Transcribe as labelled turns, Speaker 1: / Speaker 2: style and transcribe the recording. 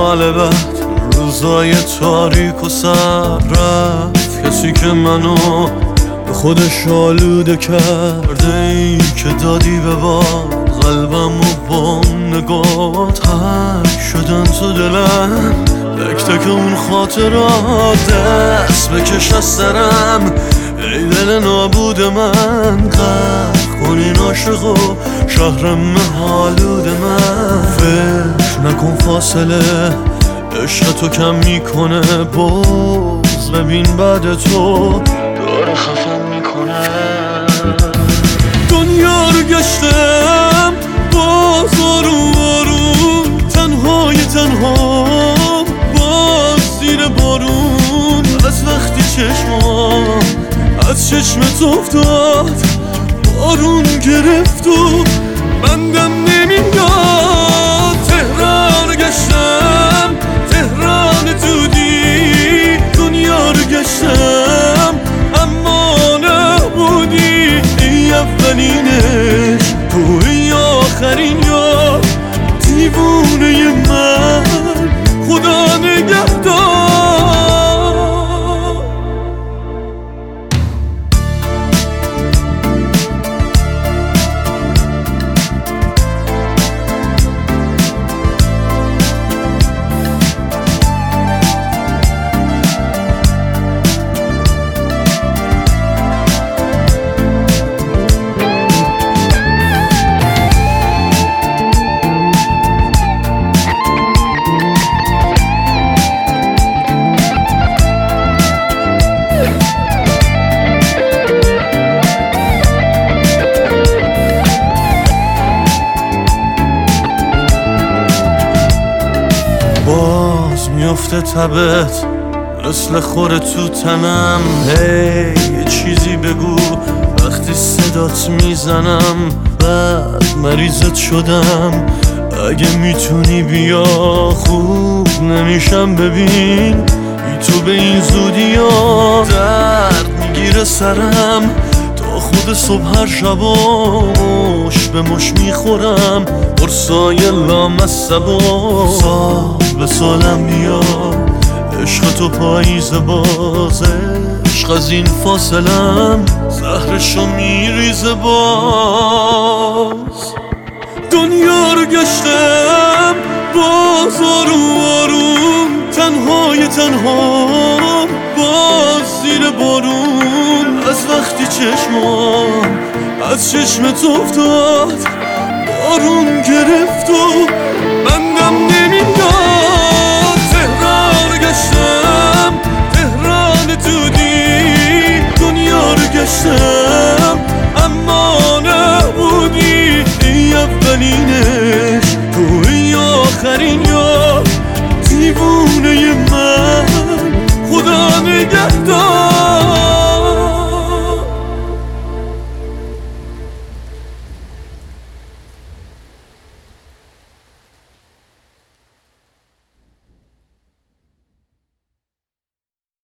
Speaker 1: سال بعد روزای تاریک و سر رفت کسی که منو به خودش آلوده کرده، ای که دادی به باد قلبم و با نگات حک شدن تو دلم. تک تک اون خاطرات دست بکش از سرم، ای دل نابود من غرق کن این عاشق و شهرم حالود من. فکر نکن فاصله عشق تو کم میکنه، باز ببین بعد تو داره خفم میکنه. دنیا رو گشتم باز آروم آروم، تنهای تنها باز زیر بارون. از وقتی چشمام از چشمت افتاد بارون گرفت و بندم نمیاد. تهران گشتم تهران دودی، دنیا رو گشتم اما نبودی. ای اولینش تو ای آخرین یا دیوونه من، خدا نگهدار. باز میفته تبت مثل خوره تو تنم. هی یه چیزی بگو وقتی صدات میزنم، بعد مریضت شدم. اگه میتونی بیا خوب نمیشم، ببین بی تو به این زودی ها درد میگیره سرم. تا خود صبح هر شبا مش به مش میخورم، قرصای لامصبا سال به سالم بیاد. عشق تو پاییز باز، عشق از این فاصلم زهرشو میریزه باز. دنیا رو گشتم باز آروم آروم، تنهای تنها باز زیر بارون. از وقتی چشمام از چشمت افتاد بارون گرفت و بندم نمیاد. تهران گشتم تهران دودی، دنیا رو گشتم اما نبودی. ای اولینش تو ای آخرین یا دیوونه من، خدا نگهدار.